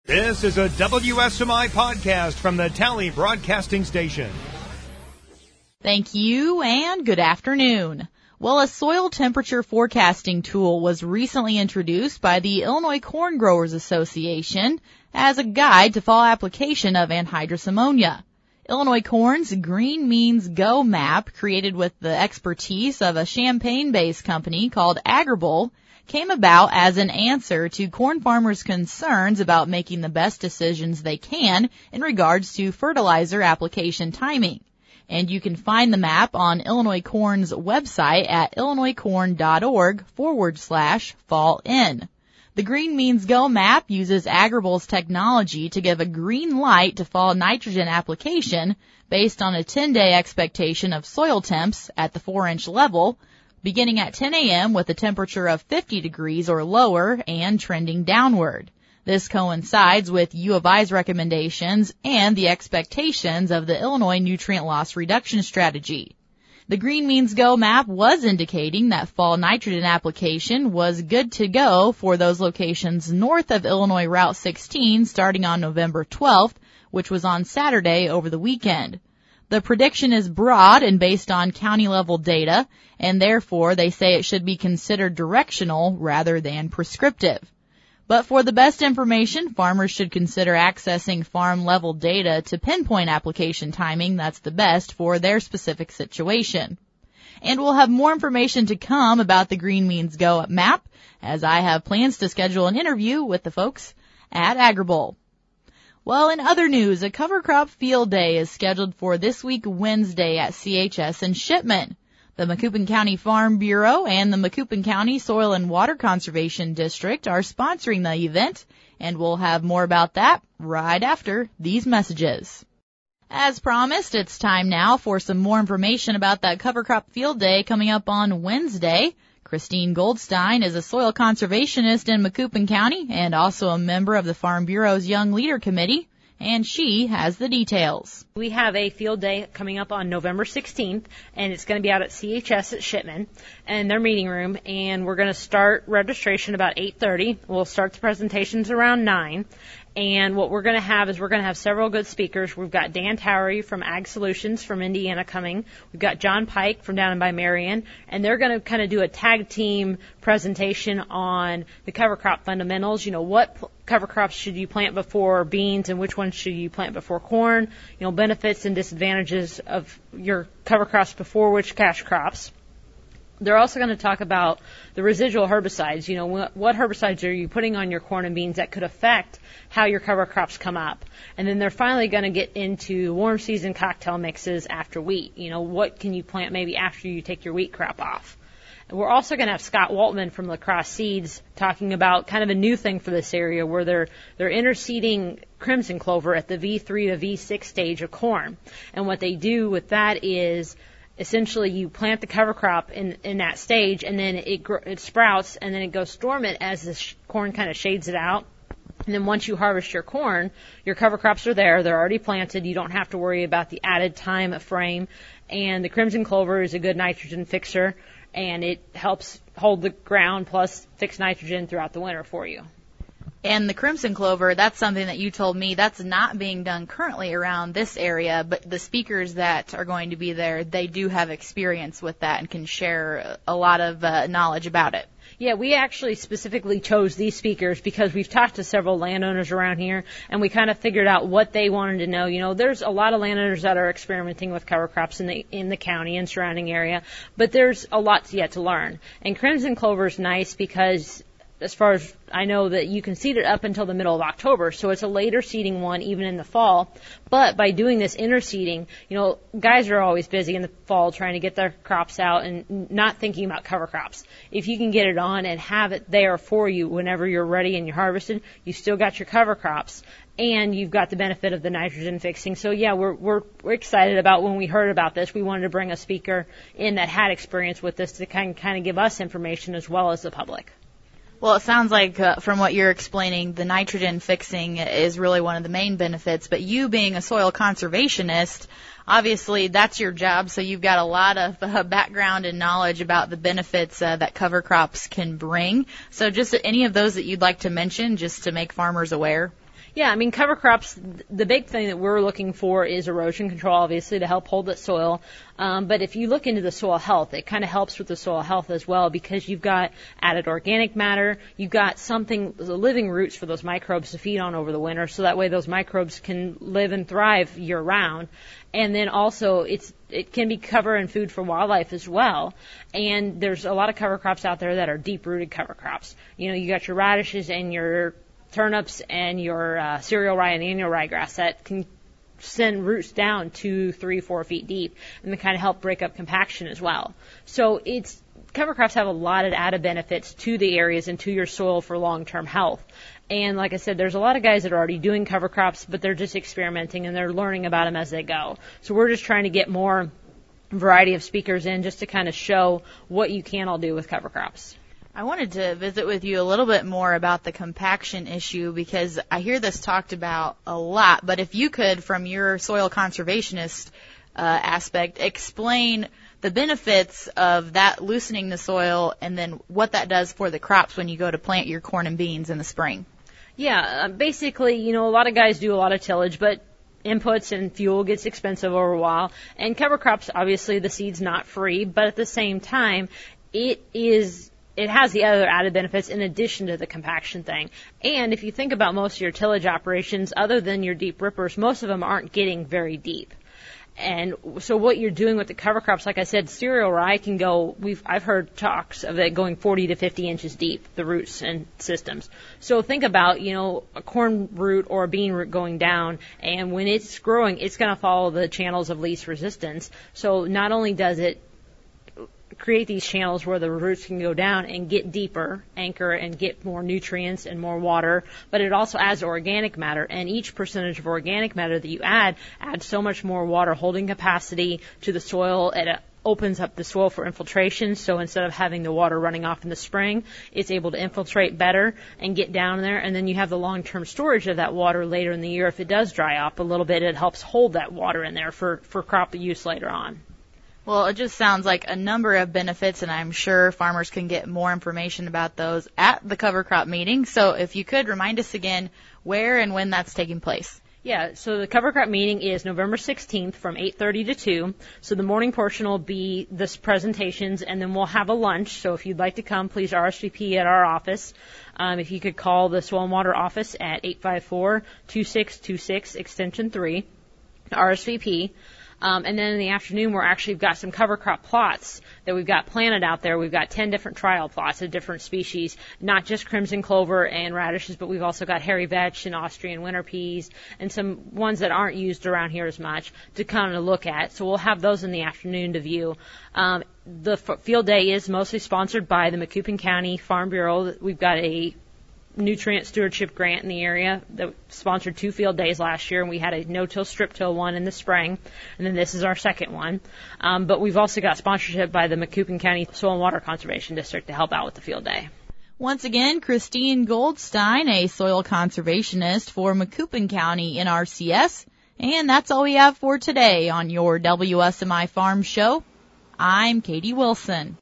This is a WSMI podcast from the Tally Broadcasting Station. Thank you, and good afternoon. Well, a soil temperature forecasting tool was recently introduced by the Illinois Corn Growers Association as a guide to fall application of anhydrous ammonia. Illinois Corn's Green Means Go map, created with the expertise of a Champaign-based company called Agrible, came about as an answer to corn farmers' concerns about making the best decisions they can in regards to fertilizer application timing. And you can find the map on Illinois Corn's website at illinoiscorn.org/fall-in. The Green Means Go map uses Agrible's technology to give a green light to fall nitrogen application based on a 10-day expectation of soil temps at the 4-inch level, beginning at 10 a.m. with a temperature of 50 degrees or lower and trending downward. This coincides with U of I's recommendations and the expectations of the Illinois Nutrient Loss Reduction Strategy. The Green Means Go map was indicating that fall nitrogen application was good to go for those locations north of Illinois Route 16 starting on November 12th, which was on Saturday over the weekend. The prediction is broad and based on county-level data, and therefore they say it should be considered directional rather than prescriptive. But for the best information, farmers should consider accessing farm-level data to pinpoint application timing that's the best for their specific situation. And we'll have more information to come about the Green Means Go map, as I have plans to schedule an interview with the folks at Agrible. Well, in other news, a cover crop field day is scheduled for this week Wednesday at CHS in Shipman. The Macoupin County Farm Bureau and the Macoupin County Soil and Water Conservation District are sponsoring the event, and we'll have more about that right after these messages. As promised, it's time now for some more information about that cover crop field day coming up on Wednesday. Christine Goldstein is a soil conservationist in Macoupin County and also a member of the Farm Bureau's Young Leader Committee, and she has the details. We have a field day coming up on November 16th, and it's going to be out at CHS at Shipman and their meeting room, and we're going to start registration about 8:30. We'll start the presentations around 9. And what we're going to have is we're going to have several good speakers. We've got Dan Towery from Ag Solutions from Indiana coming. We've got John Pike from down by Marion. And they're going to kind of do a tag team presentation on the cover crop fundamentals. You know, what cover crops should you plant before beans and which ones should you plant before corn? You know, benefits and disadvantages of your cover crops before which cash crops. They're also going to talk about the residual herbicides. You know, what herbicides are you putting on your corn and beans that could affect how your cover crops come up? And then they're finally going to get into warm season cocktail mixes after wheat. You know, what can you plant maybe after you take your wheat crop off? And we're also going to have Scott Waltman from La Crosse Seeds talking about kind of a new thing for this area where they're interseeding crimson clover at the V3 to V6 stage of corn. And what they do with that is essentially you plant the cover crop in that stage, and then it sprouts, and then it goes dormant as the corn kind of shades it out. And then once you harvest your corn, your cover crops are there. They're already planted. You don't have to worry about the added time frame. And the crimson clover is a good nitrogen fixer, and it helps hold the ground plus fix nitrogen throughout the winter for you. And the crimson clover, that's something that you told me that's not being done currently around this area, but the speakers that are going to be there, they do have experience with that and can share a lot of knowledge about it. Yeah, we actually specifically chose these speakers because we've talked to several landowners around here, and we kind of figured out what they wanted to know. You know, there's a lot of landowners that are experimenting with cover crops in the county and surrounding area, but there's a lot yet to learn. And crimson clover is nice because, as far as I know, that you can seed it up until the middle of October, so it's a later seeding one even in the fall. But by doing this interseeding, you know, guys are always busy in the fall trying to get their crops out and not thinking about cover crops. If you can get it on and have it there for you whenever you're ready and you're harvested, you still got your cover crops and you've got the benefit of the nitrogen fixing. So yeah, we're excited about when we heard about this. We wanted to bring a speaker in that had experience with this to kind of give us information as well as the public. Well, it sounds like from what you're explaining, the nitrogen fixing is really one of the main benefits. But you being a soil conservationist, obviously that's your job, so you've got a lot of background and knowledge about the benefits that cover crops can bring. So just any of those that you'd like to mention just to make farmers aware? Yeah, I mean, cover crops, the big thing that we're looking for is erosion control, obviously, to help hold the soil. But if you look into the soil health, it kind of helps with the soil health as well, because you've got added organic matter, you've got the living roots for those microbes to feed on over the winter, so that way those microbes can live and thrive year round. And then also it can be cover and food for wildlife as well. And there's a lot of cover crops out there that are deep-rooted cover crops. You know, you got your radishes and your turnips and your cereal rye and annual ryegrass that can send roots down 2, 3, 4 feet deep, and they kind of help break up compaction as well. So cover crops have a lot of added benefits to the areas and to your soil for long-term health. And like I said, there's a lot of guys that are already doing cover crops, but they're just experimenting and they're learning about them as they go. So we're just trying to get more variety of speakers in just to kind of show what you can all do with cover crops. I wanted to visit with you a little bit more about the compaction issue, because I hear this talked about a lot, but if you could, from your soil conservationist aspect, explain the benefits of that loosening the soil and then what that does for the crops when you go to plant your corn and beans in the spring. Yeah, basically, you know, a lot of guys do a lot of tillage, but inputs and fuel gets expensive over a while. And cover crops, obviously, the seed's not free, but at the same time, it has the other added benefits in addition to the compaction thing. And if you think about most of your tillage operations, other than your deep rippers, most of them aren't getting very deep. And so what you're doing with the cover crops, like I said, cereal rye can go, I've heard talks of it going 40 to 50 inches deep, the roots and systems. So think about, you know, a corn root or a bean root going down, and when it's growing, it's going to follow the channels of least resistance. So not only does it create these channels where the roots can go down and get deeper, anchor, and get more nutrients and more water, but it also adds organic matter, and each percentage of organic matter that you add adds so much more water holding capacity to the soil. It opens up the soil for infiltration, so instead of having the water running off in the spring, it's able to infiltrate better and get down there, and then you have the long-term storage of that water later in the year. If it does dry up a little bit, it helps hold that water in there for crop use later on. Well, it just sounds like a number of benefits, and I'm sure farmers can get more information about those at the cover crop meeting. So if you could remind us again where and when that's taking place. Yeah, so the cover crop meeting is November 16th from 8:30 to 2. So the morning portion will be this presentations, and then we'll have a lunch. So if you'd like to come, please RSVP at our office. If you could call the Soil and Water office at 854-2626, extension 3, RSVP. And then in the afternoon, we've got some cover crop plots that we've got planted out there. We've got 10 different trial plots of different species, not just crimson clover and radishes, but we've also got hairy vetch and Austrian winter peas and some ones that aren't used around here as much to kind of look at. So we'll have those in the afternoon to view. The field day is mostly sponsored by the Macoupin County Farm Bureau. We've got a nutrient stewardship grant in the area that sponsored 2 field days last year, and we had a no-till strip-till one in the spring, and then this is our second one. But we've also got sponsorship by the Macoupin County Soil and Water Conservation District to help out with the field day. Once again, Christine Goldstein, a soil conservationist for Macoupin County NRCS, and that's all we have for today on your WSMI Farm Show. I'm Katie Wilson.